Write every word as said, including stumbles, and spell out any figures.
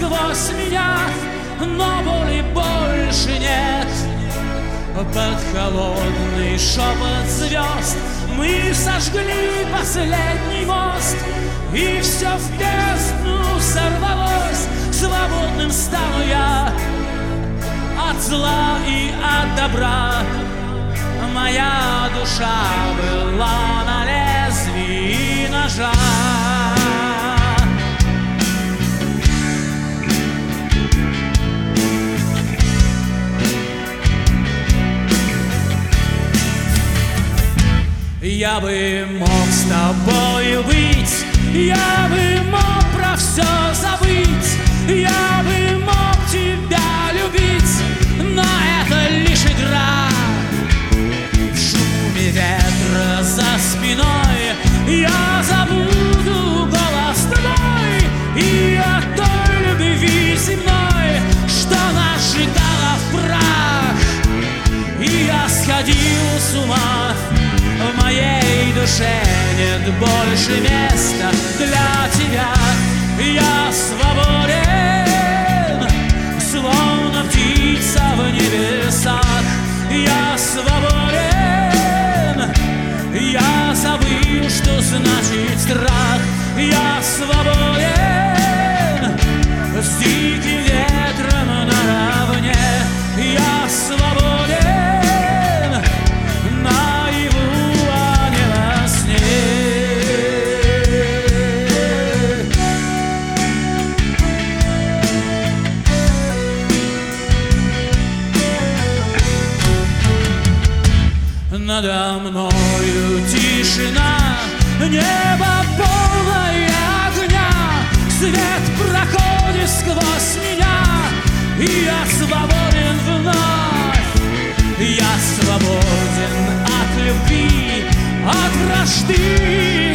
сквозь меня, но боли больше нет. Под холодный шепот звезд мы сожгли последний мост, и все в бездну сорвалось. Свободным стану я от зла и от добра. Моя душа была на лезвии ножа. Я бы мог с тобою быть, я бы мог про все забыть, я бы мог тебя любить, но это лишь игра. В шуме ветра за спиной я забуду голос твой и о той любви земной, что нас сжигала в прах. И я сходил с ума, в моей душе нет больше места для тебя. Я свободен, словно птица в небесах. Я свободен, я забыл, что значит страх. Я свободен, с диким ветром наравне. Я свободен, надо мною тишина, небо полное огня. Свет проходит сквозь меня, и я свободен вновь. Я свободен от любви, от вражды.